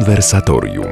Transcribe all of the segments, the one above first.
Konwersatorium.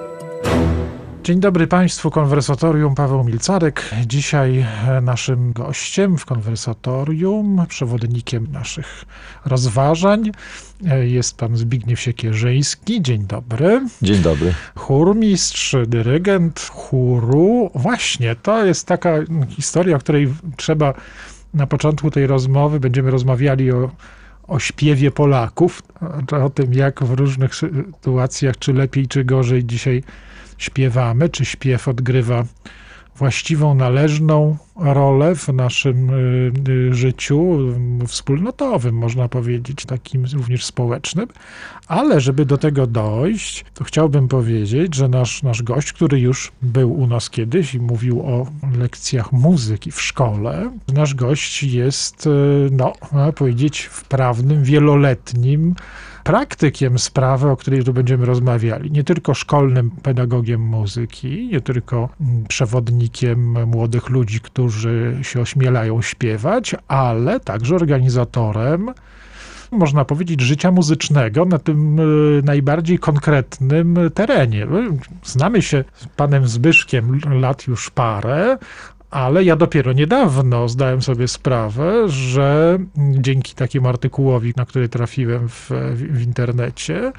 Dzień dobry Państwu, Konwersatorium, Paweł Milcarek. Dzisiaj naszym gościem w Konwersatorium, przewodnikiem naszych rozważań jest pan Zbigniew Siekierzyński. Dzień dobry. Dzień dobry. Chórmistrz, dyrygent chóru. Właśnie, to jest taka historia, o której trzeba na początku tej rozmowy, będziemy rozmawiali o śpiewie Polaków, o tym, jak w różnych sytuacjach, czy lepiej, czy gorzej dzisiaj śpiewamy, czy śpiew odgrywa właściwą, należną rolę w naszym życiu wspólnotowym, można powiedzieć, takim również społecznym. Ale żeby do tego dojść, to chciałbym powiedzieć, że nasz gość, który już był u nas kiedyś i mówił o lekcjach muzyki w szkole, nasz gość jest, można powiedzieć, wprawnym, wieloletnim praktykiem sprawy, o której tu będziemy rozmawiali. Nie tylko szkolnym pedagogiem muzyki, nie tylko przewodnikiem młodych ludzi, którzy się ośmielają śpiewać, ale także organizatorem, można powiedzieć, życia muzycznego na tym najbardziej konkretnym terenie. Znamy się z panem Zbyszkiem lat już parę, ale ja dopiero niedawno zdałem sobie sprawę, że dzięki takiemu artykułowi, na który trafiłem w internecie,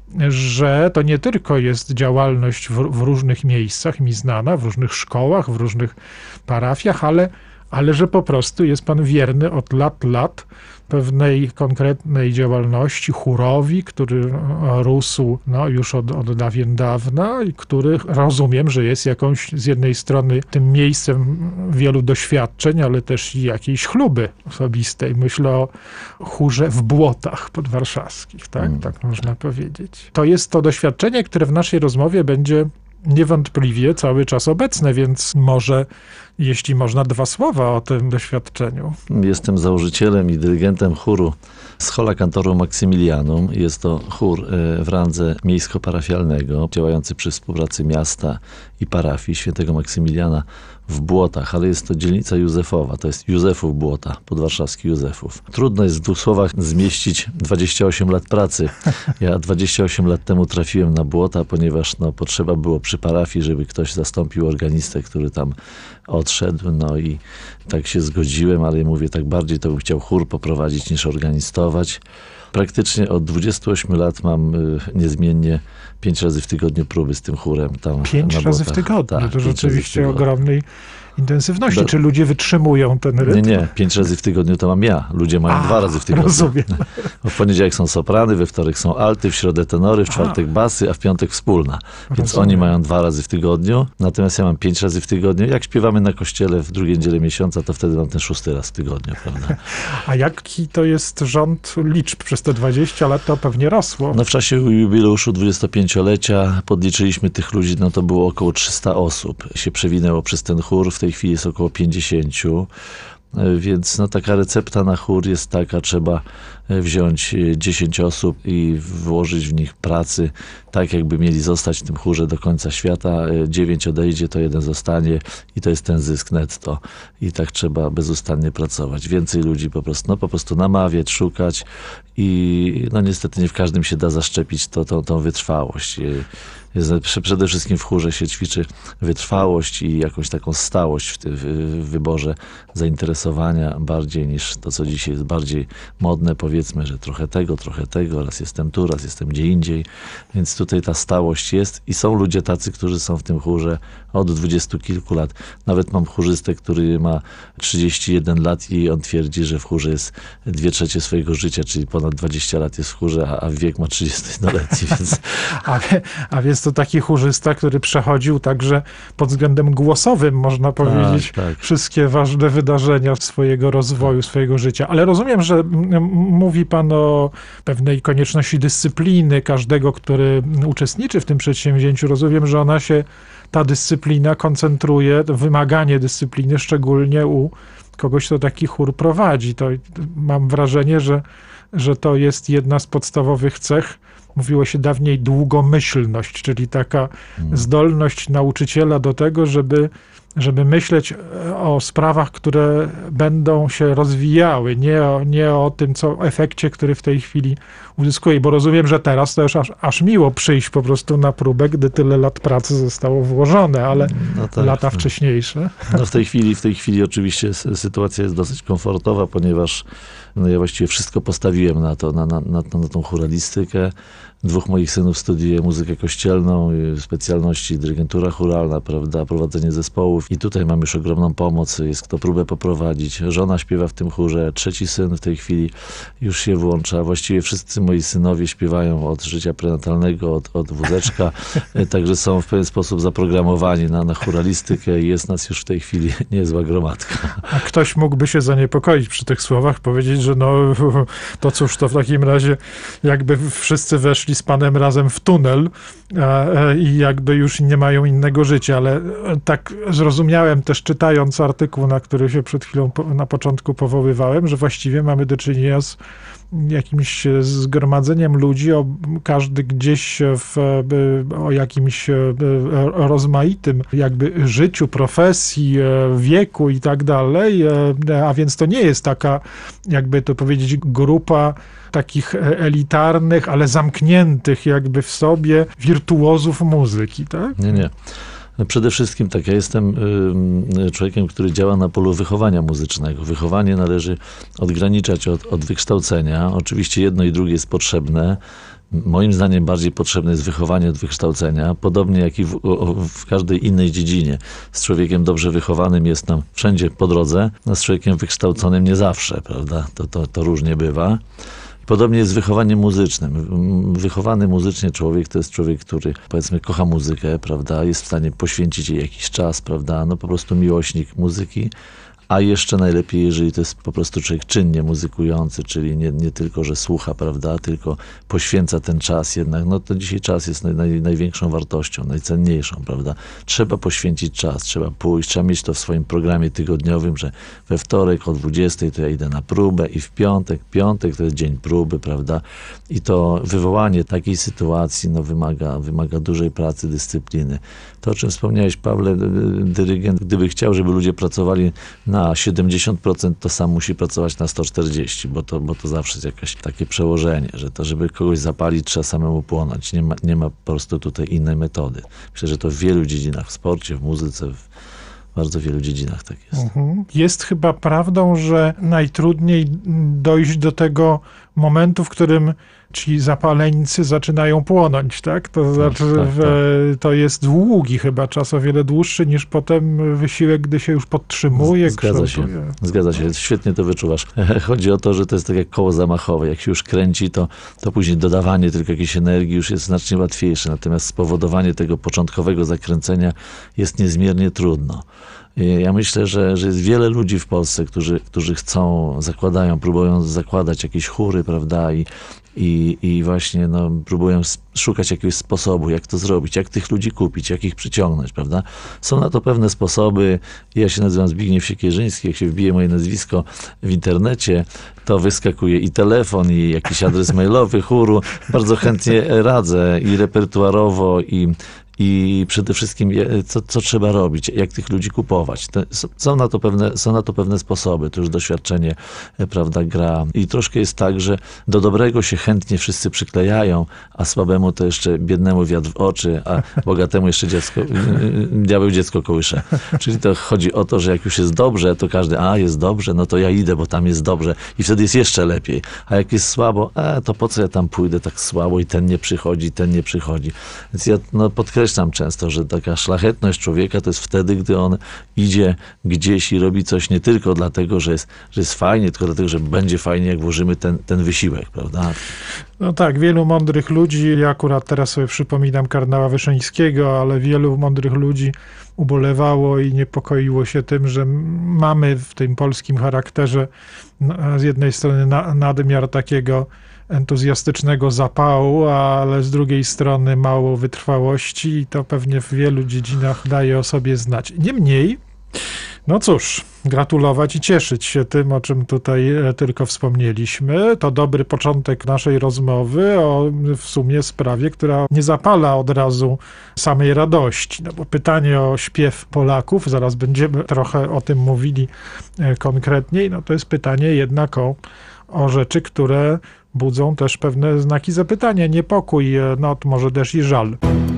że to nie tylko jest działalność w różnych miejscach mi znana, w różnych szkołach, w różnych parafiach, ale że po prostu jest pan wierny od lat pewnej konkretnej działalności, chórowi, który rósł już od dawien dawna i który rozumiem, że jest jakąś z jednej strony tym miejscem wielu doświadczeń, ale też i jakiejś chluby osobistej. Myślę o chórze w Błotach podwarszawskich, tak można powiedzieć. To jest to doświadczenie, które w naszej rozmowie będzie niewątpliwie cały czas obecne, więc może, jeśli można, 2 słowa o tym doświadczeniu. Jestem założycielem i dyrygentem chóru Schola Cantorum Maximilianum. Jest to chór w randze miejsko-parafialnego, działający przy współpracy miasta i parafii świętego Maksymiliana w Błotach, ale jest to dzielnica Józefowa, to jest Józefów Błota, podwarszawski Józefów. Trudno jest w 2 słowach zmieścić 28 lat pracy. Ja 28 lat temu trafiłem na Błota, ponieważ potrzeba było przy parafii, żeby ktoś zastąpił organistę, który tam odszedł, i tak się zgodziłem, ale mówię, tak bardziej to bym chciał chór poprowadzić niż organistować. Praktycznie od 28 lat mam niezmiennie 5 razy w tygodniu próby z tym chórem. 5 razy w tygodniu? Tak, to rzeczywiście ogromnej intensywności. Czy ludzie wytrzymują ten rytm? Nie. 5 razy w tygodniu to mam ja. Ludzie mają 2 razy w tygodniu. Rozumiem. W poniedziałek są soprany, we wtorek są alty, w środę tenory, w czwartek basy, a w piątek wspólna. Więc oni mają 2 razy w tygodniu, natomiast ja mam 5 razy w tygodniu. Jak śpiewamy na kościele w drugiej niedzielę miesiąca, to wtedy mam ten 6. raz w tygodniu, prawda? A jaki to jest rząd liczb? Przez te 20 lat to pewnie rosło. W czasie jubileuszu 25-lecia podliczyliśmy tych ludzi, to było około 300 osób. Się przewinęło przez ten chór, w tej chwili jest około 50. Więc taka recepta na chór jest taka, trzeba wziąć 10 osób i włożyć w nich pracy, tak jakby mieli zostać w tym chórze do końca świata. 9 odejdzie, to 1 zostanie i to jest ten zysk netto. I tak trzeba bezustannie pracować. Więcej ludzi po prostu namawiać, szukać i niestety nie w każdym się da zaszczepić tą wytrwałość. Przede wszystkim w chórze się ćwiczy wytrwałość i jakąś taką stałość w wyborze zainteresowania bardziej niż to, co dzisiaj jest bardziej modne. Powiedzmy, że trochę tego, raz jestem tu, raz jestem gdzie indziej. Więc tutaj ta stałość jest i są ludzie tacy, którzy są w tym chórze od 20 kilku lat. Nawet mam chórzystę, który ma 31 lat i on twierdzi, że w chórze jest 2/3 swojego życia, czyli ponad 20 lat jest w chórze, a wiek ma 31-letni. Więc... A więc to taki chórzysta, który przechodził także pod względem głosowym, można powiedzieć, wszystkie ważne wydarzenia swojego rozwoju, swojego życia. Ale rozumiem, że mówi pan o pewnej konieczności dyscypliny każdego, który uczestniczy w tym przedsięwzięciu. Rozumiem, że ta dyscyplina koncentruje, wymaganie dyscypliny szczególnie u kogoś, kto taki chór prowadzi. To mam wrażenie, że to jest jedna z podstawowych cech. Mówiło się dawniej długomyślność, czyli taka zdolność nauczyciela do tego, żeby żeby myśleć o sprawach, które będą się rozwijały, nie o tym, o efekcie, który w tej chwili uzyskuje. Bo rozumiem, że teraz to już aż miło przyjść po prostu na próbę, gdy tyle lat pracy zostało włożone, ale no tak, lata wcześniejsze. No w tej chwili oczywiście sytuacja jest dosyć komfortowa, ponieważ ja właściwie wszystko postawiłem na to, na tą chóralistykę. 2 moich synów studiuje muzykę kościelną, specjalności dyrygentura chóralna, prawda, prowadzenie zespołów i tutaj mam już ogromną pomoc, jest kto próbę poprowadzić. Żona śpiewa w tym chórze, 3 syn w tej chwili już się włącza. Właściwie wszyscy moi synowie śpiewają od życia prenatalnego, od wózeczka, także są w pewien sposób zaprogramowani na chóralistykę i jest nas już w tej chwili niezła gromadka. A ktoś mógłby się zaniepokoić przy tych słowach, powiedzieć, że to cóż, to w takim razie jakby wszyscy weszli z Panem razem w tunel i jakby już nie mają innego życia, ale tak zrozumiałem też czytając artykuł, na który się przed chwilą na początku powoływałem, że właściwie mamy do czynienia z jakimś zgromadzeniem ludzi, każdy gdzieś o jakimś rozmaitym jakby życiu, profesji, wieku i tak dalej, a więc to nie jest taka, jakby to powiedzieć, grupa takich elitarnych, ale zamkniętych jakby w sobie wirtuozów muzyki, tak? Nie. Przede wszystkim tak, ja jestem człowiekiem, który działa na polu wychowania muzycznego. Wychowanie należy odgraniczać od wykształcenia. Oczywiście jedno i drugie jest potrzebne. Moim zdaniem bardziej potrzebne jest wychowanie od wykształcenia, podobnie jak i w każdej innej dziedzinie. Z człowiekiem dobrze wychowanym jest nam wszędzie po drodze, a z człowiekiem wykształconym nie zawsze, prawda? To różnie bywa. Podobnie jest z wychowaniem muzycznym. Wychowany muzycznie człowiek to jest człowiek, który powiedzmy kocha muzykę, prawda, jest w stanie poświęcić jej jakiś czas, prawda, no po prostu miłośnik muzyki, a jeszcze najlepiej, jeżeli to jest po prostu człowiek czynnie muzykujący, czyli nie tylko, że słucha, prawda, tylko poświęca ten czas jednak, no to dzisiaj czas jest największą wartością, najcenniejszą, prawda. Trzeba poświęcić czas, trzeba pójść, trzeba mieć to w swoim programie tygodniowym, że we wtorek o 20 to ja idę na próbę i w piątek to jest dzień próby, prawda. I to wywołanie takiej sytuacji, no wymaga dużej pracy, dyscypliny. To, o czym wspomniałeś, Pawle, dyrygent, gdyby chciał, żeby ludzie pracowali na 70%, to sam musi pracować na 140%, bo to zawsze jest jakieś takie przełożenie, że to, żeby kogoś zapalić, trzeba samemu płonąć. Nie ma po prostu tutaj innej metody. Myślę, że to w wielu dziedzinach, w sporcie, w muzyce, w bardzo wielu dziedzinach tak jest. Jest chyba prawdą, że najtrudniej dojść do tego momentu, w którym ci zapaleńcy zaczynają płonąć, tak? To znaczy, to jest długi chyba czas, o wiele dłuższy niż potem wysiłek, gdy się już podtrzymuje. Zgadza się. Świetnie to wyczuwasz. Chodzi o to, że to jest tak jak koło zamachowe. Jak się już kręci, to później dodawanie tylko jakiejś energii już jest znacznie łatwiejsze. Natomiast spowodowanie tego początkowego zakręcenia jest niezmiernie trudno. Ja myślę, że jest wiele ludzi w Polsce, którzy próbują zakładać jakieś chóry, prawda, i właśnie próbują szukać jakiegoś sposobu, jak to zrobić, jak tych ludzi kupić, jak ich przyciągnąć, prawda. Są na to pewne sposoby. Ja się nazywam Zbigniew Siekierzyński. Jak się wbije moje nazwisko w internecie, to wyskakuje i telefon, i jakiś adres mailowy chóru. Bardzo chętnie radzę i repertuarowo, i przede wszystkim co trzeba robić, jak tych ludzi kupować. Są na to pewne sposoby, to już doświadczenie, prawda, gra. I troszkę jest tak, że do dobrego się chętnie wszyscy przyklejają, a słabemu to jeszcze biednemu wiatr w oczy, a bogatemu jeszcze diabeł dziecko kołysze. Czyli to chodzi o to, że jak już jest dobrze, to każdy, jest dobrze, no to ja idę, bo tam jest dobrze i wtedy jest jeszcze lepiej. A jak jest słabo, to po co ja tam pójdę tak słabo i ten nie przychodzi. Więc ja podkreślam często, że taka szlachetność człowieka to jest wtedy, gdy on idzie gdzieś i robi coś nie tylko dlatego, że jest fajnie, tylko dlatego, że będzie fajnie, jak włożymy ten wysiłek, prawda? No tak, wielu mądrych ludzi, ja akurat teraz sobie przypominam kardynała Wyszyńskiego, ale wielu mądrych ludzi ubolewało i niepokoiło się tym, że mamy w tym polskim charakterze z jednej strony nadmiar takiego entuzjastycznego zapału, ale z drugiej strony mało wytrwałości i to pewnie w wielu dziedzinach daje o sobie znać. Niemniej, no cóż, gratulować i cieszyć się tym, o czym tutaj tylko wspomnieliśmy. To dobry początek naszej rozmowy o w sumie sprawie, która nie zapala od razu samej radości. No bo pytanie o śpiew Polaków, zaraz będziemy trochę o tym mówili konkretniej, no to jest pytanie jednak o rzeczy, które budzą też pewne znaki zapytania, niepokój, no może też i żal.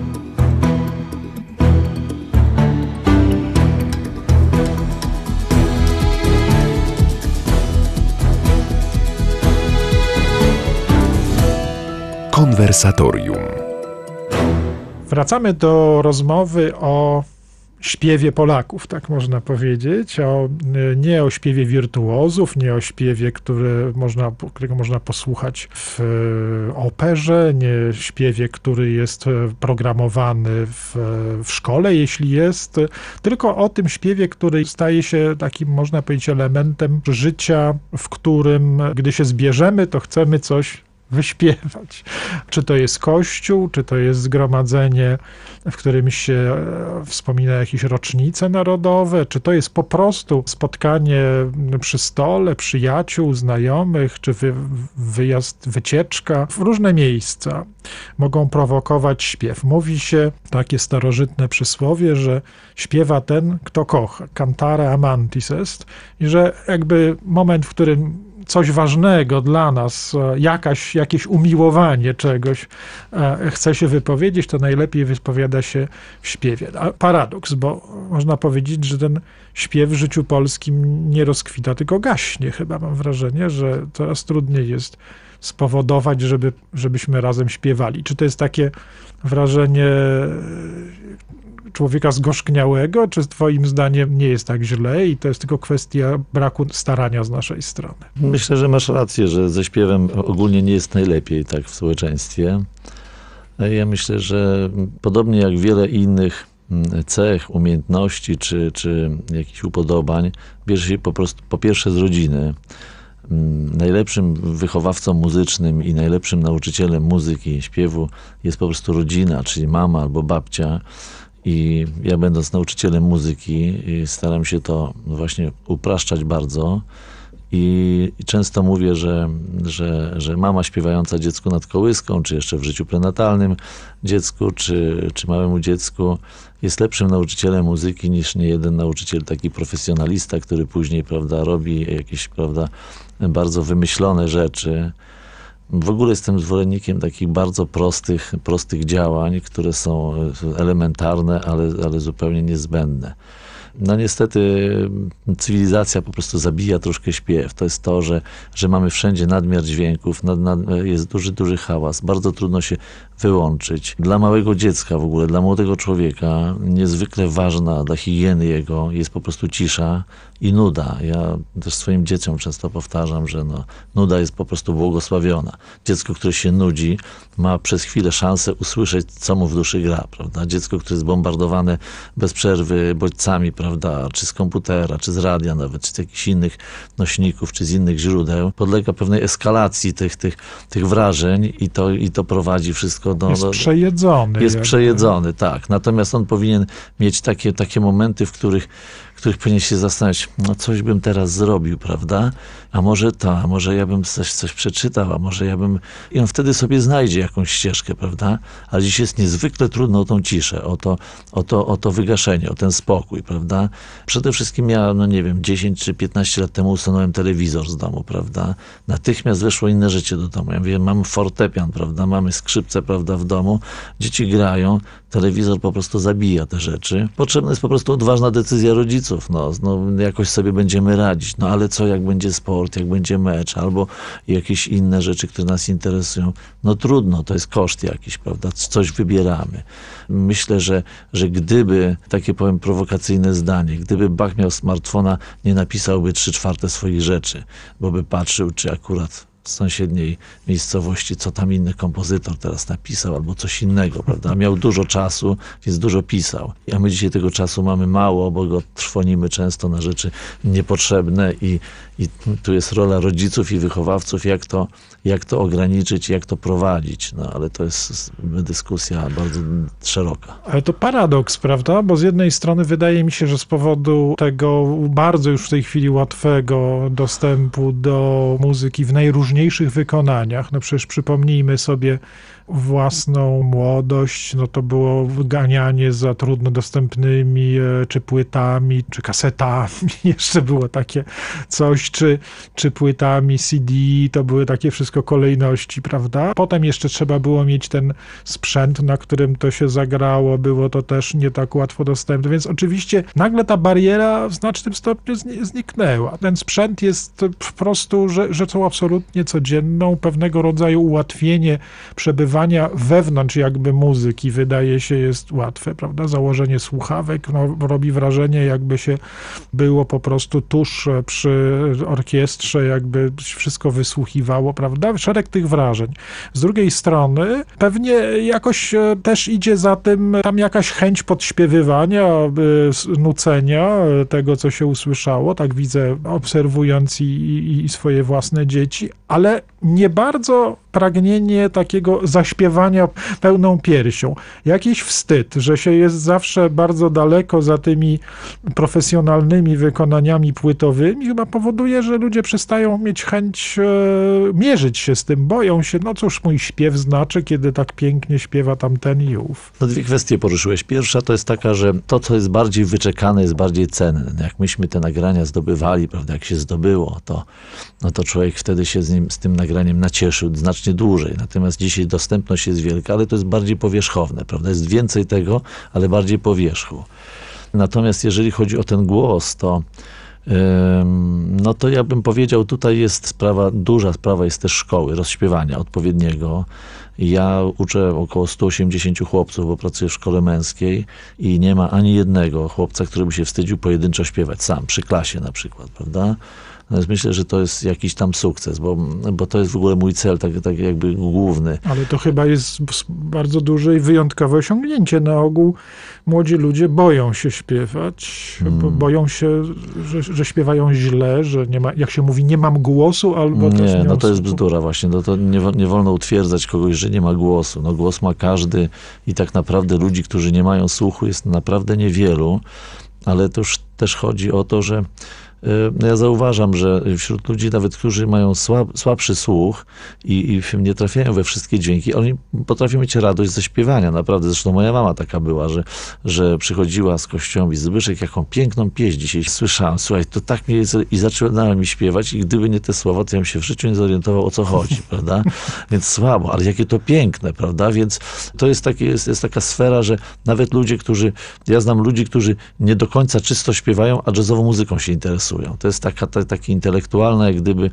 Konwersatorium. Wracamy do rozmowy o śpiewie Polaków, tak można powiedzieć, nie o śpiewie wirtuozów, nie o śpiewie, którego można posłuchać w operze, nie śpiewie, który jest programowany w szkole, jeśli jest, tylko o tym śpiewie, który staje się takim, można powiedzieć, elementem życia, w którym, gdy się zbierzemy, to chcemy coś wyśpiewać. Czy to jest kościół, czy to jest zgromadzenie, w którym się wspomina jakieś rocznice narodowe, czy to jest po prostu spotkanie przy stole, przyjaciół, znajomych, czy wyjazd, wycieczka. W różne miejsca mogą prowokować śpiew. Mówi się, takie starożytne przysłowie, że śpiewa ten, kto kocha. Cantare amantis est. I że jakby moment, w którym coś ważnego dla nas, jakieś umiłowanie czegoś chce się wypowiedzieć, to najlepiej wypowiada się w śpiewie. A paradoks, bo można powiedzieć, że ten śpiew w życiu polskim nie rozkwita, tylko gaśnie. Chyba mam wrażenie, że coraz trudniej jest spowodować, żebyśmy razem śpiewali. Czy to jest takie wrażenie człowieka zgorzkniałego, czy twoim zdaniem nie jest tak źle i to jest tylko kwestia braku starania z naszej strony? Myślę, że masz rację, że ze śpiewem ogólnie nie jest najlepiej tak w społeczeństwie. Ja myślę, że podobnie jak wiele innych cech, umiejętności czy jakichś upodobań, bierze się po pierwsze z rodziny. Najlepszym wychowawcą muzycznym i najlepszym nauczycielem muzyki i śpiewu jest po prostu rodzina, czyli mama albo babcia. I ja, będąc nauczycielem muzyki, staram się to właśnie upraszczać bardzo i często mówię, że mama śpiewająca dziecku nad kołyską, czy jeszcze w życiu prenatalnym dziecku, czy małemu dziecku jest lepszym nauczycielem muzyki niż niejeden nauczyciel, taki profesjonalista, który później, prawda, robi jakieś, prawda, bardzo wymyślone rzeczy. W ogóle jestem zwolennikiem takich bardzo prostych działań, które są elementarne, ale zupełnie niezbędne. No niestety cywilizacja po prostu zabija troszkę śpiew. To jest to, że mamy wszędzie nadmiar dźwięków, jest duży hałas, bardzo trudno się wyłączyć. Dla małego dziecka w ogóle, dla młodego człowieka niezwykle ważna dla higieny jego jest po prostu cisza i nuda. Ja też swoim dzieciom często powtarzam, że nuda jest po prostu błogosławiona. Dziecko, które się nudzi, ma przez chwilę szansę usłyszeć, co mu w duszy gra, prawda? Dziecko, które jest bombardowane bez przerwy bodźcami, prawda, czy z komputera, czy z radia nawet, czy z jakichś innych nośników, czy z innych źródeł, podlega pewnej eskalacji tych wrażeń i to prowadzi wszystko jest przejedzony. Jest przejedzony, tak. Natomiast on powinien mieć takie momenty, w których powinien się zastanawiać, coś bym teraz zrobił, prawda? A może ja bym coś przeczytał, a może ja bym... I on wtedy sobie znajdzie jakąś ścieżkę, prawda? Ale dziś jest niezwykle trudno o tą ciszę, o to wygaszenie, o ten spokój, prawda? Przede wszystkim ja, 10 czy 15 lat temu usunąłem telewizor z domu, prawda? Natychmiast weszło inne życie do domu. Ja mówię, mamy fortepian, prawda? Mamy skrzypce, prawda, w domu. Dzieci grają, telewizor po prostu zabija te rzeczy. Potrzebna jest po prostu odważna decyzja rodziców. Jakoś sobie będziemy radzić. Ale co, jak będzie sport, jak będzie mecz, albo jakieś inne rzeczy, które nas interesują. Trudno, to jest koszt jakiś, prawda? Coś wybieramy. Myślę, że gdyby, takie powiem prowokacyjne zdanie, gdyby Bach miał smartfona, nie napisałby 3/4 swoich rzeczy, bo by patrzył, czy akurat sąsiedniej miejscowości, co tam inny kompozytor teraz napisał, albo coś innego, prawda? Miał dużo czasu, więc dużo pisał. A my dzisiaj tego czasu mamy mało, bo go trwonimy często na rzeczy niepotrzebne i tu jest rola rodziców i wychowawców, jak to ograniczyć, jak to prowadzić. No ale to jest dyskusja bardzo szeroka. Ale to paradoks, prawda? Bo z jednej strony wydaje mi się, że z powodu tego bardzo już w tej chwili łatwego dostępu do muzyki w najróżniejszych wykonaniach, no przecież przypomnijmy sobie własną młodość, no to było ganianie za trudno dostępnymi czy płytami, czy kasetami, jeszcze było takie coś, czy płytami CD, to były takie wszystko kolejności, prawda? Potem jeszcze trzeba było mieć ten sprzęt, na którym to się zagrało, było to też nie tak łatwo dostępne, więc oczywiście nagle ta bariera w znacznym stopniu zniknęła. Ten sprzęt jest po prostu rzeczą absolutnie codzienną, pewnego rodzaju ułatwienie przebywania wewnątrz jakby muzyki, wydaje się, jest łatwe, prawda? Założenie słuchawek robi wrażenie, jakby się było po prostu tuż przy orkiestrze, jakby wszystko wysłuchiwało, prawda? Szereg tych wrażeń. Z drugiej strony pewnie jakoś też idzie za tym tam jakaś chęć podśpiewywania, nucenia tego, co się usłyszało, tak widzę, obserwując i swoje własne dzieci, ale nie bardzo pragnienie takiego zaśpiewania pełną piersią. Jakiś wstyd, że się jest zawsze bardzo daleko za tymi profesjonalnymi wykonaniami płytowymi, chyba powoduje, że ludzie przestają mieć chęć mierzyć się z tym, boją się, no cóż mój śpiew znaczy, kiedy tak pięknie śpiewa tamten i ów. No dwie kwestie poruszyłeś. Pierwsza to jest taka, że to, co jest bardziej wyczekane, jest bardziej cenne. Jak myśmy te nagrania zdobywali, prawda, jak się zdobyło, to człowiek wtedy się z tym nagraniem nacieszył znacznie dłużej. Natomiast dzisiaj dostępność jest wielka, ale to jest bardziej powierzchowne, prawda? Jest więcej tego, ale bardziej po wierzchu. Natomiast jeżeli chodzi o ten głos, no to ja bym powiedział, tutaj jest duża sprawa jest też szkoły, rozśpiewania odpowiedniego. Ja uczę około 180 chłopców, bo pracuję w szkole męskiej i nie ma ani jednego chłopca, który by się wstydził pojedynczo śpiewać sam, przy klasie na przykład, prawda? Natomiast myślę, że to jest jakiś tam sukces, bo to jest w ogóle mój cel, tak jakby główny. Ale to chyba jest bardzo duże i wyjątkowe osiągnięcie. Na ogół młodzi ludzie boją się śpiewać, bo boją się, że śpiewają źle, że nie ma, jak się mówi, nie mam głosu, albo też nie, no to jest bzdura właśnie. No to nie wolno utwierdzać kogoś, że nie ma głosu. No głos ma każdy i tak naprawdę ludzi, którzy nie mają słuchu, jest naprawdę niewielu, ale to już też chodzi o to, że ja zauważam, że wśród ludzi nawet, którzy mają słabszy słuch i nie trafiają we wszystkie dźwięki, oni potrafią mieć radość ze śpiewania, naprawdę. Zresztą moja mama taka była, że przychodziła z kościoła i Zbyszek, jaką piękną pieśń dzisiaj słyszałem. Słuchaj, to tak mnie i zaczynała mi śpiewać i gdyby nie te słowa, to ja bym się w życiu nie zorientował, o co chodzi, prawda? Więc słabo, ale jakie to piękne, prawda? Więc to jest taka sfera, że nawet ludzie, ja znam ludzi, którzy nie do końca czysto śpiewają, a jazzową muzyką się interesują. To jest taka intelektualna, jak gdyby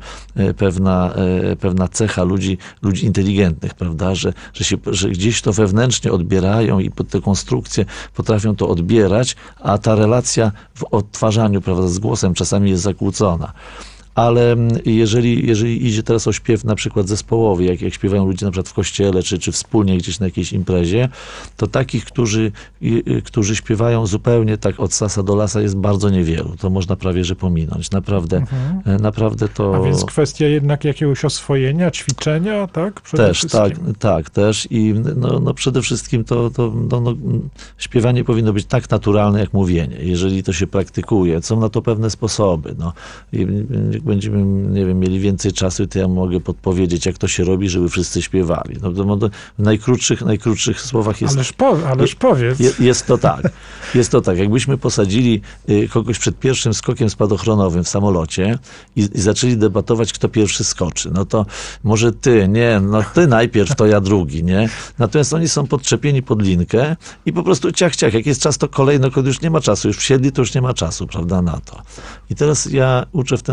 pewna cecha ludzi inteligentnych, prawda, że gdzieś to wewnętrznie odbierają i pod te konstrukcje potrafią to odbierać, a ta relacja w odtwarzaniu, prawda, z głosem czasami jest zakłócona. Ale jeżeli idzie teraz o śpiew na przykład zespołowy, jak śpiewają ludzie na przykład w kościele, czy wspólnie gdzieś na jakiejś imprezie, to takich, którzy śpiewają zupełnie tak od sasa do lasa jest bardzo niewielu. To można prawie że pominąć. Naprawdę to... A więc kwestia jednak jakiegoś oswojenia, ćwiczenia, tak? Też. I no przede wszystkim to śpiewanie powinno być tak naturalne jak mówienie. Jeżeli to się praktykuje, są na to pewne sposoby. Będziemy, nie wiem, mieli więcej czasu, to ja mogę podpowiedzieć, jak to się robi, żeby wszyscy śpiewali. W najkrótszych słowach jest... Ależ powiedz. Jest to tak. Jakbyśmy posadzili kogoś przed pierwszym skokiem spadochronowym w samolocie i zaczęli debatować, kto pierwszy skoczy. No to może ty najpierw, to ja drugi, nie? Natomiast oni są podczepieni pod linkę i po prostu ciach. Jak jest czas, to kolejno, kiedy już nie ma czasu. Już wsiedli, to już nie ma czasu, prawda, na to. I teraz ja uczę w ten sposób,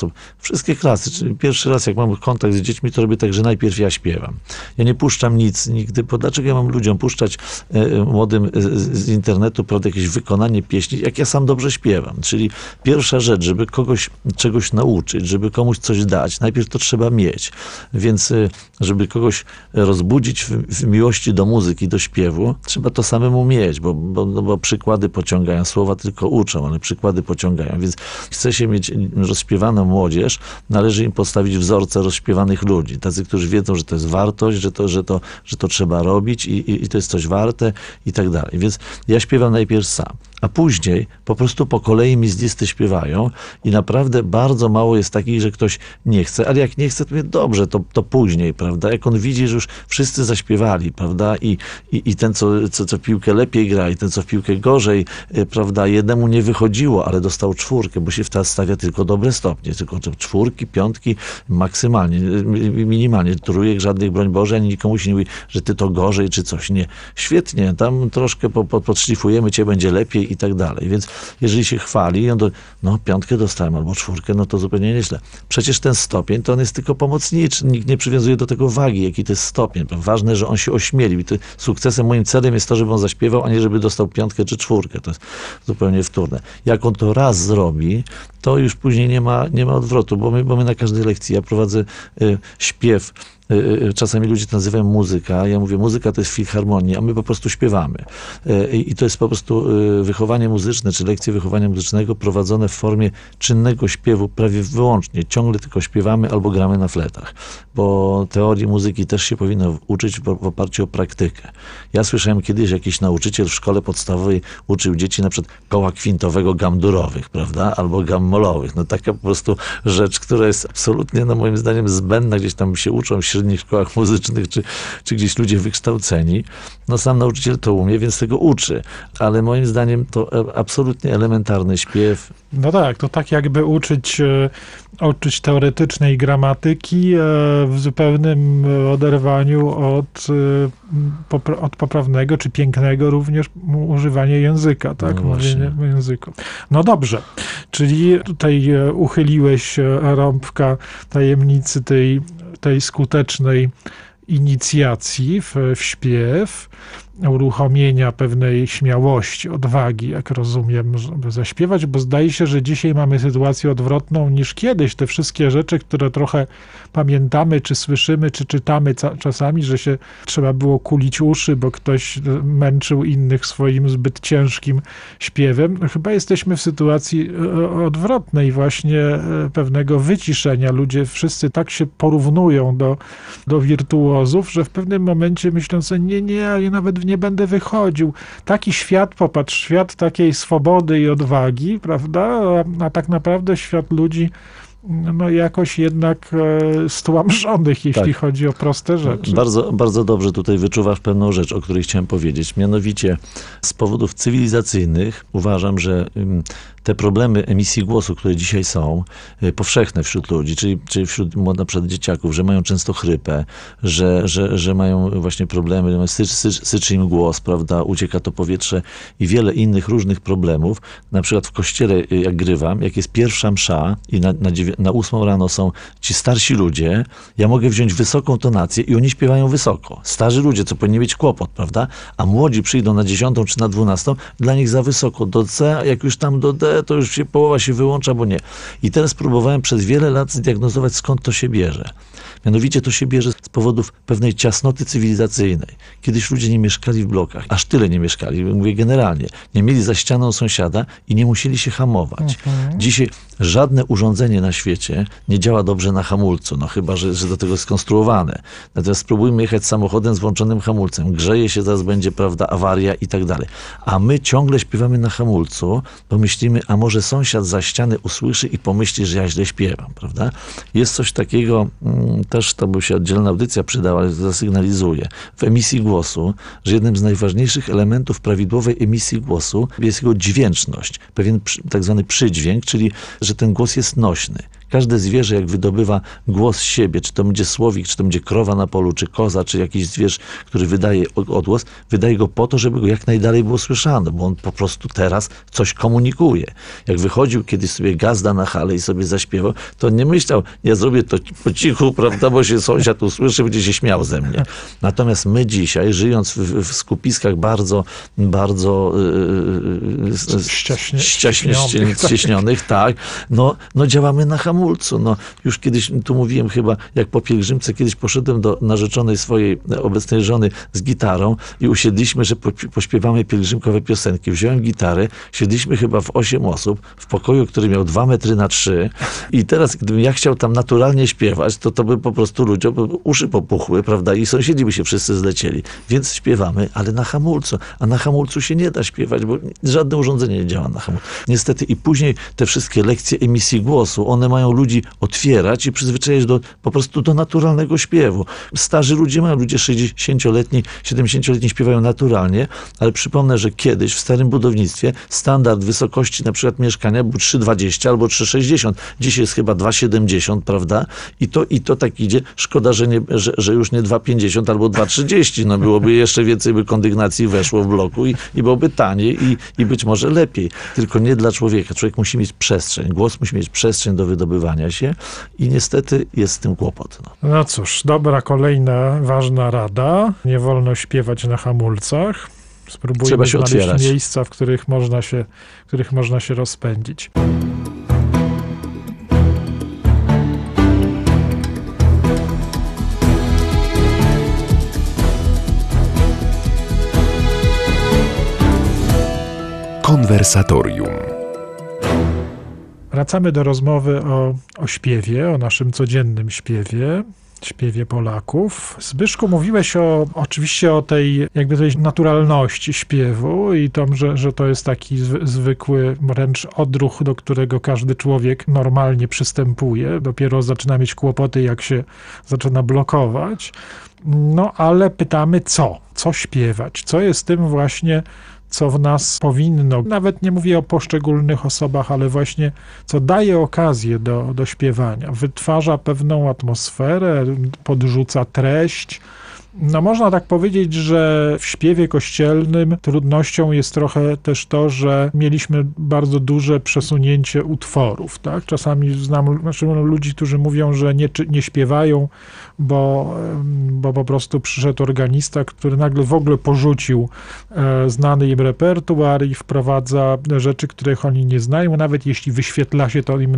to wszystkie klasy, czyli pierwszy raz jak mam kontakt z dziećmi, to robię tak, że najpierw ja śpiewam. Ja nie puszczam nic nigdy, bo dlaczego ja mam ludziom puszczać młodym z internetu, prawda, jakieś wykonanie pieśni, jak ja sam dobrze śpiewam. Czyli pierwsza rzecz, żeby kogoś czegoś nauczyć, żeby komuś coś dać, najpierw to trzeba mieć. Więc żeby kogoś rozbudzić w miłości do muzyki, do śpiewu, trzeba to samemu mieć, bo przykłady pociągają, słowa tylko uczą, ale przykłady pociągają. Więc chce się mieć rozśpiewaną młodzież, należy im postawić wzorce rozśpiewanych ludzi. Tacy, którzy wiedzą, że to jest wartość, że to trzeba robić i to jest coś warte i tak dalej. Więc ja śpiewam najpierw sam, a później po prostu po kolei mi z listy śpiewają i naprawdę bardzo mało jest takich, że ktoś nie chce, ale jak nie chce, to mówię, dobrze, to później, prawda? Jak on widzi, że już wszyscy zaśpiewali, prawda? I ten, co w piłkę lepiej gra i ten, co w piłkę gorzej, prawda? Jednemu nie wychodziło, ale dostał 4, bo się stawia tylko dobre stopnie, tylko 4, 5 maksymalnie, minimalnie, 3 żadnych, broń Boże, ani nikomu się nie mówi, że ty to gorzej, czy coś. Nie. Świetnie, tam troszkę podszlifujemy cię, będzie lepiej i tak dalej. Więc jeżeli się chwali, no 5 dostałem albo 4, no to zupełnie nieźle. Przecież ten stopień to on jest tylko pomocniczy. Nikt nie przywiązuje do tego wagi, jaki to jest stopień. Ważne, że on się ośmielił. I sukcesem, moim celem jest to, żeby on zaśpiewał, a nie żeby dostał 5 czy 4. To jest zupełnie wtórne. Jak on to raz zrobi, to już później nie ma odwrotu, bo my na każdej lekcji, ja prowadzę śpiew. Czasami ludzie to nazywają muzyka. Ja mówię, muzyka to jest filharmonia, a my po prostu śpiewamy. I to jest po prostu wychowanie muzyczne, czy lekcje wychowania muzycznego prowadzone w formie czynnego śpiewu prawie wyłącznie. Ciągle tylko śpiewamy albo gramy na fletach. Bo teorii muzyki też się powinno uczyć w oparciu o praktykę. Ja słyszałem kiedyś, jakiś nauczyciel w szkole podstawowej uczył dzieci na przykład koła kwintowego gamdurowych, prawda? Albo gammolowych. No taka po prostu rzecz, która jest absolutnie, no moim zdaniem, zbędna. Gdzieś tam się uczą w średnich szkołach muzycznych, czy gdzieś ludzie wykształceni. No sam nauczyciel to umie, więc tego uczy. Ale moim zdaniem to absolutnie elementarny śpiew. No tak, to tak jakby uczyć teoretycznej gramatyki w zupełnym oderwaniu od poprawnego, czy pięknego również używania języka, tak? No mówienie o języku. No dobrze, czyli tutaj uchyliłeś rąbka tajemnicy tej skutecznej inicjacji w śpiew, uruchomienia pewnej śmiałości, odwagi, jak rozumiem, żeby zaśpiewać, bo zdaje się, że dzisiaj mamy sytuację odwrotną niż kiedyś. Te wszystkie rzeczy, które trochę pamiętamy, czy słyszymy, czy czytamy czasami, że się trzeba było kulić uszy, bo ktoś męczył innych swoim zbyt ciężkim śpiewem. Chyba jesteśmy w sytuacji odwrotnej, właśnie pewnego wyciszenia. Ludzie wszyscy tak się porównują do wirtuozów, że w pewnym momencie myślą sobie, nie, ja nawet nie będę wychodził. Taki świat, popatrz, świat takiej swobody i odwagi, prawda? A tak naprawdę świat ludzi no jakoś jednak stłamszonych, jeśli chodzi o proste rzeczy. Bardzo, bardzo dobrze tutaj wyczuwasz pewną rzecz, o której chciałem powiedzieć. Mianowicie z powodów cywilizacyjnych uważam, że te problemy emisji głosu, które dzisiaj są powszechne wśród ludzi, czyli wśród na przykład dzieciaków, że mają często chrypę, że mają właśnie problemy, syczy im głos, prawda, ucieka to powietrze i wiele innych różnych problemów. Na przykład w kościele, jak grywam, jak jest pierwsza msza i na 8 rano są ci starsi ludzie, ja mogę wziąć wysoką tonację i oni śpiewają wysoko. Starzy ludzie, co powinni mieć kłopot, prawda? A młodzi przyjdą na 10 czy na 12, dla nich za wysoko. Do C, a jak już tam do D, to już połowa się wyłącza, bo nie. I teraz próbowałem przez wiele lat zdiagnozować, skąd to się bierze. Mianowicie to się bierze z powodów pewnej ciasnoty cywilizacyjnej. Kiedyś ludzie nie mieszkali w blokach, aż tyle nie mieszkali, mówię generalnie. Nie mieli za ścianą sąsiada i nie musieli się hamować. Dzisiaj żadne urządzenie na świecie nie działa dobrze na hamulcu, no chyba, że do tego jest skonstruowane. Natomiast spróbujmy jechać samochodem z włączonym hamulcem. Grzeje się, zaraz będzie, prawda, awaria i tak dalej. A my ciągle śpiewamy na hamulcu, bo myślimy, a może sąsiad za ściany usłyszy i pomyśli, że ja źle śpiewam, prawda? Jest coś takiego, też to by się oddzielna audycja przydała, ale to zasygnalizuję, w emisji głosu, że jednym z najważniejszych elementów prawidłowej emisji głosu jest jego dźwięczność, pewien tak zwany przydźwięk, czyli że ten głos jest nośny. Każde zwierzę, jak wydobywa głos z siebie, czy to będzie słowik, czy to będzie krowa na polu, czy koza, czy jakiś zwierz, który wydaje odgłos, wydaje go po to, żeby go jak najdalej było słyszane, bo on po prostu teraz coś komunikuje. Jak wychodził kiedyś sobie gazda na halę i sobie zaśpiewał, to nie myślał, ja zrobię to po cichu, prawda, bo się sąsiad usłyszy, będzie się śmiał ze mnie. Natomiast my dzisiaj, żyjąc w skupiskach bardzo ścieśnionych, tak, no działamy na hamulcu. No, już kiedyś, tu mówiłem chyba, jak po pielgrzymce, kiedyś poszedłem do narzeczonej swojej obecnej żony z gitarą i usiedliśmy, że pośpiewamy pielgrzymkowe piosenki. Wziąłem gitarę, siedliśmy chyba w 8 osób, w pokoju, który miał 2 metry na 3 i teraz, gdybym ja chciał tam naturalnie śpiewać, to by po prostu ludziom uszy popuchły, prawda, i sąsiedzi by się wszyscy zlecieli. Więc śpiewamy, ale na hamulcu. A na hamulcu się nie da śpiewać, bo żadne urządzenie nie działa na hamulcu. Niestety i później te wszystkie lekcje emisji głosu, one mają ludzi otwierać i przyzwyczaić po prostu do naturalnego śpiewu. Starzy ludzie mają, ludzie 60-letni, 70-letni śpiewają naturalnie, ale przypomnę, że kiedyś w starym budownictwie standard wysokości na przykład mieszkania był 3,20 albo 3,60. Dzisiaj jest chyba 2,70, prawda? I to tak idzie. Szkoda, że już nie 2,50 albo 2,30. No byłoby jeszcze więcej by kondygnacji weszło w bloku i byłoby taniej i być może lepiej. Tylko nie dla człowieka. Człowiek musi mieć przestrzeń. Głos musi mieć przestrzeń do wydobywania się i niestety jest z tym kłopot. No cóż, dobra, kolejna ważna rada. Nie wolno śpiewać na hamulcach. Spróbujmy znaleźć miejsca, w których można się rozpędzić. Konwersatorium. Wracamy do rozmowy o śpiewie, o naszym codziennym śpiewie Polaków. Zbyszku, mówiłeś oczywiście o tej jakby tej naturalności śpiewu i tom, że to jest taki zwykły wręcz odruch, do którego każdy człowiek normalnie przystępuje. Dopiero zaczyna mieć kłopoty, jak się zaczyna blokować. No ale pytamy, co śpiewać? Co jest tym właśnie, co w nas powinno, nawet nie mówię o poszczególnych osobach, ale właśnie co daje okazję do śpiewania, wytwarza pewną atmosferę, podrzuca treść. No można tak powiedzieć, że w śpiewie kościelnym trudnością jest trochę też to, że mieliśmy bardzo duże przesunięcie utworów, tak? Czasami znam ludzi, którzy mówią, że nie śpiewają, bo po prostu przyszedł organista, który nagle w ogóle porzucił znany im repertuar i wprowadza rzeczy, których oni nie znają. Nawet jeśli wyświetla się to im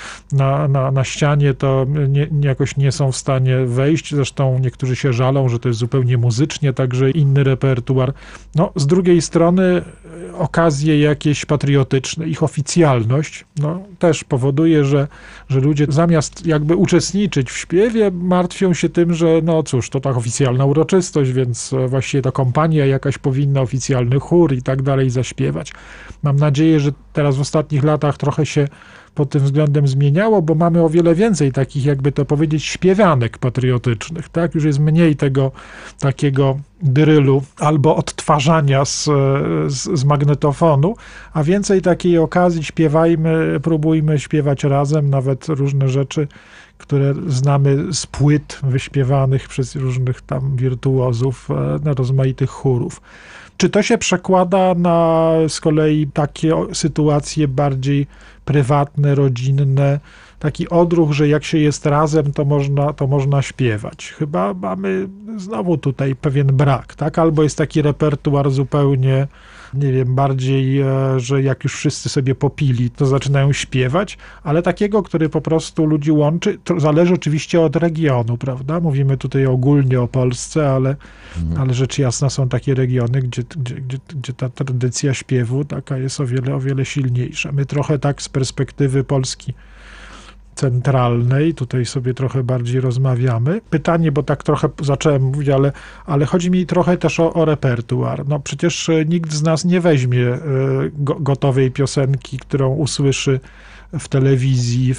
na ścianie, to jakoś nie są w stanie wejść. Zresztą niektórzy się żalą, że to jest zupełnie muzycznie, także inny repertuar. No, z drugiej strony okazje jakieś patriotyczne, ich oficjalność, też powoduje, że ludzie zamiast jakby uczestniczyć w śpiewie, martwią się tym, że cóż, to tak oficjalna uroczystość, więc właściwie to kompania jakaś powinna, oficjalny chór i tak dalej zaśpiewać. Mam nadzieję, że teraz w ostatnich latach trochę się pod tym względem zmieniało, bo mamy o wiele więcej takich, jakby to powiedzieć, śpiewanek patriotycznych, tak? Już jest mniej tego takiego drylu albo odtwarzania z magnetofonu, a więcej takiej okazji śpiewajmy, próbujmy śpiewać razem, nawet różne rzeczy, które znamy z płyt wyśpiewanych przez różnych tam wirtuozów, rozmaitych chórów. Czy to się przekłada na z kolei takie sytuacje bardziej prywatne, rodzinne, taki odruch, że jak się jest razem, to można śpiewać? Chyba mamy znowu tutaj pewien brak, tak? Albo jest taki repertuar zupełnie, nie wiem, bardziej, że jak już wszyscy sobie popili, to zaczynają śpiewać, ale takiego, który po prostu ludzi łączy, to zależy oczywiście od regionu, prawda? Mówimy tutaj ogólnie o Polsce, ale rzecz jasna są takie regiony, gdzie ta tradycja śpiewu taka jest o wiele silniejsza. My trochę tak z perspektywy Polski centralnej, tutaj sobie trochę bardziej rozmawiamy. Pytanie, bo tak trochę zacząłem mówić, ale chodzi mi trochę też o repertuar. No przecież nikt z nas nie weźmie gotowej piosenki, którą usłyszy w telewizji,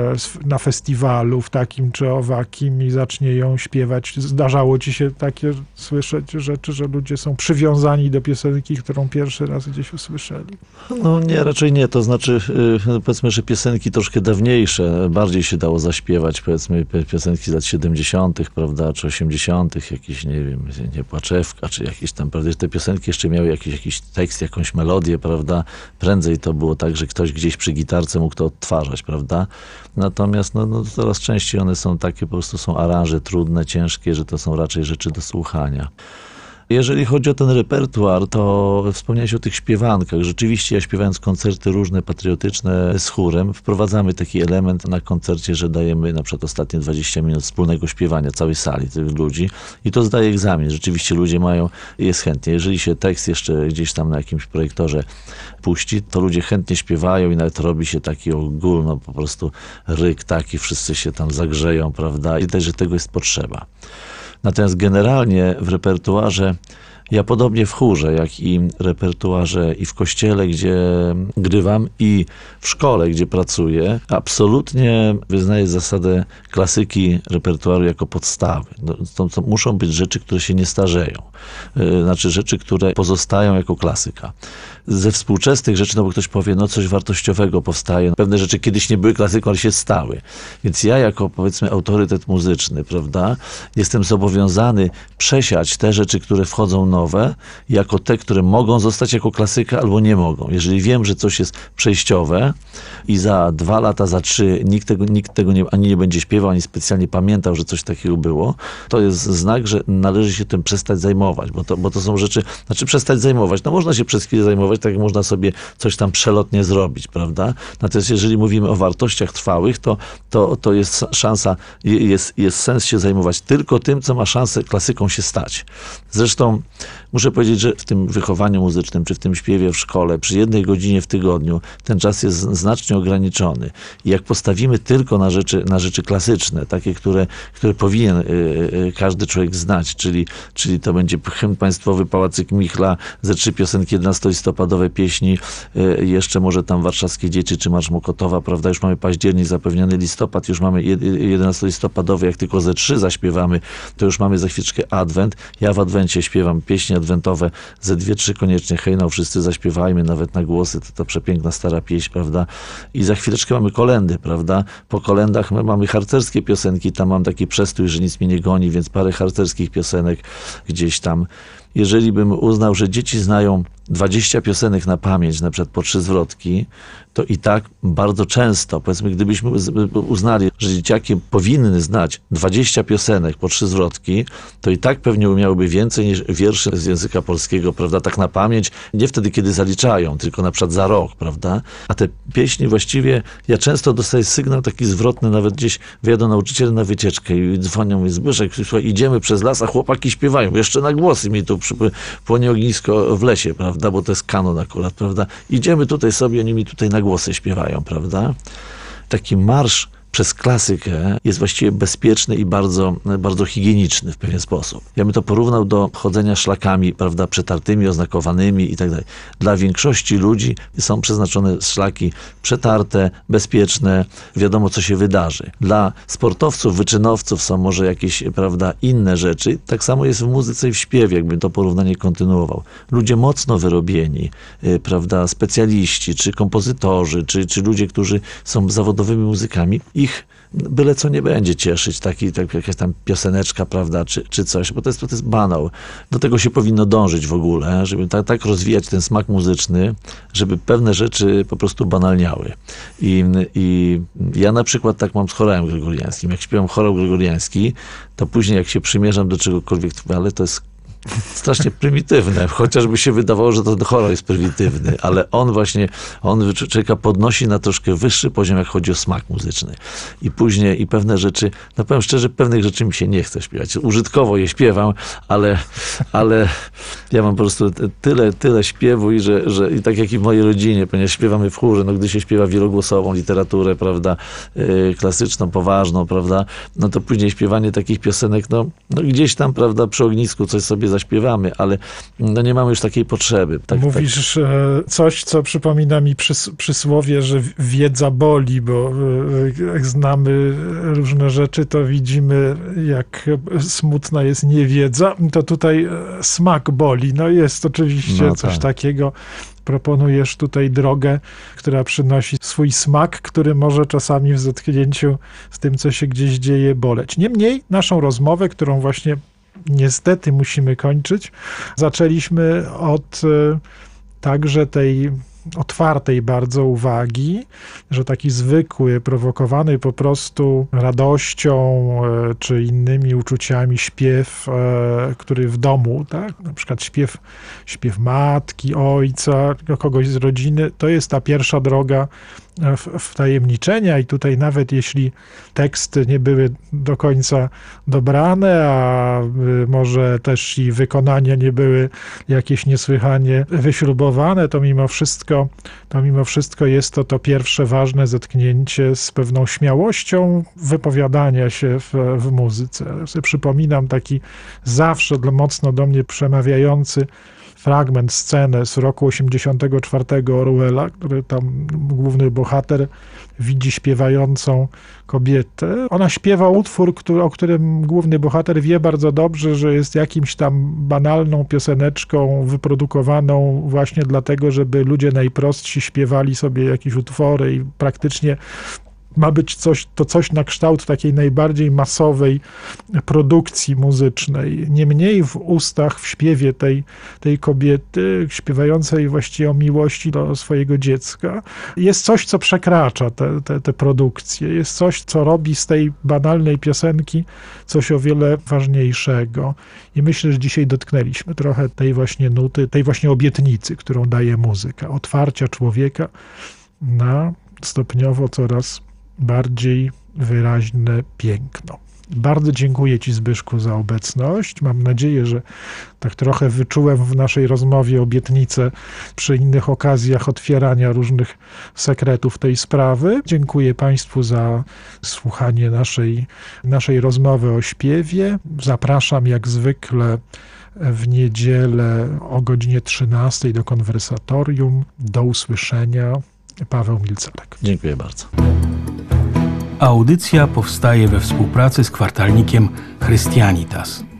na festiwalu, w takim czy owakim i zacznie ją śpiewać. Zdarzało ci się takie słyszeć rzeczy, że ludzie są przywiązani do piosenki, którą pierwszy raz gdzieś usłyszeli? No nie, raczej nie. To znaczy, powiedzmy, że piosenki troszkę dawniejsze, bardziej się dało zaśpiewać, powiedzmy, piosenki z lat 70., prawda, czy 80., jakieś, nie wiem, nie Płaczewka, czy jakieś tam, prawda, te piosenki jeszcze miały jakiś tekst, jakąś melodię, prawda. Prędzej to było tak, że ktoś gdzieś przy gitarce mógł to odtwarzać, prawda. Natomiast no coraz częściej one są takie, po prostu są aranże trudne, ciężkie, że to są raczej rzeczy do słuchania. Jeżeli chodzi o ten repertuar, to wspomniałeś o tych śpiewankach. Rzeczywiście ja śpiewając koncerty różne patriotyczne z chórem, wprowadzamy taki element na koncercie, że dajemy na przykład ostatnie 20 minut wspólnego śpiewania całej sali tych ludzi i to zdaje egzamin. Rzeczywiście ludzie jest chętnie. Jeżeli się tekst jeszcze gdzieś tam na jakimś projektorze puści, to ludzie chętnie śpiewają i nawet robi się taki ogólno po prostu ryk taki, wszyscy się tam zagrzeją, prawda? I też, że tego jest potrzeba. Natomiast generalnie w repertuarze, ja podobnie w chórze, jak i repertuarze i w kościele, gdzie grywam, i w szkole, gdzie pracuję, absolutnie wyznaję zasadę klasyki repertuaru jako podstawy. To muszą być rzeczy, które się nie starzeją. Znaczy rzeczy, które pozostają jako klasyka. Ze współczesnych rzeczy, no bo ktoś powie, no coś wartościowego powstaje. Pewne rzeczy kiedyś nie były klasyką, ale się stały. Więc ja jako, powiedzmy, autorytet muzyczny, prawda, jestem zobowiązany przesiać te rzeczy, które wchodzą nowe, jako te, które mogą zostać jako klasyka albo nie mogą. Jeżeli wiem, że coś jest przejściowe i za 2 lata, za 3 nikt tego ani nie będzie śpiewał, ani specjalnie pamiętał, że coś takiego było, to jest znak, że należy się tym przestać zajmować, bo to są rzeczy, znaczy przestać zajmować. No można się przez chwilę zajmować, tak jak można sobie coś tam przelotnie zrobić, prawda? Natomiast jeżeli mówimy o wartościach trwałych, to jest szansa, jest sens się zajmować tylko tym, co ma szansę klasyką się stać. Zresztą muszę powiedzieć, że w tym wychowaniu muzycznym, czy w tym śpiewie w szkole, przy 1 godzinie w tygodniu, ten czas jest znacznie ograniczony. I jak postawimy tylko na rzeczy klasyczne, takie, które powinien każdy człowiek znać, czyli to będzie hymn państwowy, Pałacyk Michla, ze 3 piosenki 11-listopadowe pieśni, jeszcze może tam Warszawskie Dzieci, czy Marsz Mokotowa, prawda, już mamy październik, zapewniony listopad, już mamy 11-listopadowy, jak tylko ze 3 zaśpiewamy, to już mamy za chwileczkę Adwent. Ja w Adwencie śpiewam pieśni adwentowe, ze 2-3 koniecznie, hej, no wszyscy zaśpiewajmy, nawet na głosy, to przepiękna stara pieśń, prawda, i za chwileczkę mamy kolędy, prawda, po kolędach my mamy harcerskie piosenki, tam mam taki przestój, że nic mnie nie goni, więc parę harcerskich piosenek gdzieś tam. Jeżeli bym uznał, że dzieci znają 20 piosenek na pamięć, na przykład po 3 zwrotki, to i tak bardzo często, powiedzmy, gdybyśmy uznali, że dzieciaki powinny znać 20 piosenek po 3 zwrotki, to i tak pewnie umiałyby więcej niż wierszy z języka polskiego, prawda, tak na pamięć, nie wtedy, kiedy zaliczają, tylko na przykład za rok, prawda. A te pieśni właściwie, ja często dostaję sygnał taki zwrotny, nawet gdzieś wyjadą nauczyciele na wycieczkę i dzwonią mi, Zbyszek, słuchaj, idziemy przez las, a chłopaki śpiewają, jeszcze na głosy mi tu płonie ognisko w lesie, prawda, bo to jest kanon akurat, prawda. Idziemy tutaj sobie, oni mi tutaj na głosy śpiewają, prawda. Taki marsz przez klasykę jest właściwie bezpieczny i bardzo, bardzo higieniczny w pewien sposób. Ja bym to porównał do chodzenia szlakami, prawda, przetartymi, oznakowanymi i tak dalej. Dla większości ludzi są przeznaczone szlaki przetarte, bezpieczne, wiadomo, co się wydarzy. Dla sportowców, wyczynowców są może jakieś, prawda, inne rzeczy. Tak samo jest w muzyce i w śpiewie, jakbym to porównanie kontynuował. Ludzie mocno wyrobieni, prawda, specjaliści, czy kompozytorzy, czy ludzie, którzy są zawodowymi muzykami, ich byle co nie będzie cieszyć, jakaś tam pioseneczka, prawda, czy coś, bo to jest banał. Do tego się powinno dążyć w ogóle, żeby tak rozwijać ten smak muzyczny, żeby pewne rzeczy po prostu banalniały. I ja na przykład tak mam z chorałem gregoriańskim. Jak śpiewam chorał gregoriański, to później jak się przymierzam do czegokolwiek, ale to jest strasznie prymitywne, chociażby się wydawało, że ten chorał jest prymitywny, ale on człowieka podnosi na troszkę wyższy poziom, jak chodzi o smak muzyczny. I później, i pewne rzeczy, no powiem szczerze, pewnych rzeczy mi się nie chce śpiewać. Użytkowo je śpiewam, ale ja mam po prostu tyle śpiewu i i tak jak i w mojej rodzinie, ponieważ śpiewamy w chórze, no gdy się śpiewa wielogłosową literaturę, prawda, klasyczną, poważną, prawda, no to później śpiewanie takich piosenek, no gdzieś tam, prawda, przy ognisku coś sobie zaśpiewamy, ale no nie mamy już takiej potrzeby. Mówisz coś, co przypomina mi przysłowie, że wiedza boli, bo jak znamy różne rzeczy, to widzimy, jak smutna jest niewiedza. To tutaj smak boli. No jest oczywiście coś takiego. Proponujesz tutaj drogę, która przynosi swój smak, który może czasami w zetknięciu z tym, co się gdzieś dzieje, boleć. Niemniej naszą rozmowę, którą właśnie niestety musimy kończyć, zaczęliśmy od także tej otwartej bardzo uwagi, że taki zwykły, prowokowany po prostu radością czy innymi uczuciami śpiew, który w domu, tak? Na przykład śpiew matki, ojca, kogoś z rodziny, to jest ta pierwsza droga wtajemniczenia i tutaj nawet jeśli teksty nie były do końca dobrane, a może też i wykonania nie były jakieś niesłychanie wyśrubowane, to mimo wszystko jest to pierwsze ważne zetknięcie z pewną śmiałością wypowiadania się w muzyce. Ja sobie przypominam taki zawsze mocno do mnie przemawiający fragment, scenę z roku 84 Orwella, który tam główny bohater widzi śpiewającą kobietę. Ona śpiewa utwór, o którym główny bohater wie bardzo dobrze, że jest jakimś tam banalną pioseneczką wyprodukowaną właśnie dlatego, żeby ludzie najprostsi śpiewali sobie jakieś utwory i praktycznie ma być coś na kształt takiej najbardziej masowej produkcji muzycznej. Niemniej w ustach, w śpiewie tej kobiety, śpiewającej właściwie o miłości do swojego dziecka, jest coś, co przekracza te produkcje. Jest coś, co robi z tej banalnej piosenki coś o wiele ważniejszego. I myślę, że dzisiaj dotknęliśmy trochę tej właśnie nuty, tej właśnie obietnicy, którą daje muzyka. Otwarcia człowieka na stopniowo coraz bardziej wyraźne piękno. Bardzo dziękuję Ci, Zbyszku, za obecność. Mam nadzieję, że tak trochę wyczułem w naszej rozmowie obietnicę przy innych okazjach otwierania różnych sekretów tej sprawy. Dziękuję Państwu za słuchanie naszej rozmowy o śpiewie. Zapraszam jak zwykle w niedzielę o godzinie 13 do konwersatorium. Do usłyszenia. Paweł Milcarek. Dziękuję bardzo. Audycja powstaje we współpracy z kwartalnikiem Christianitas.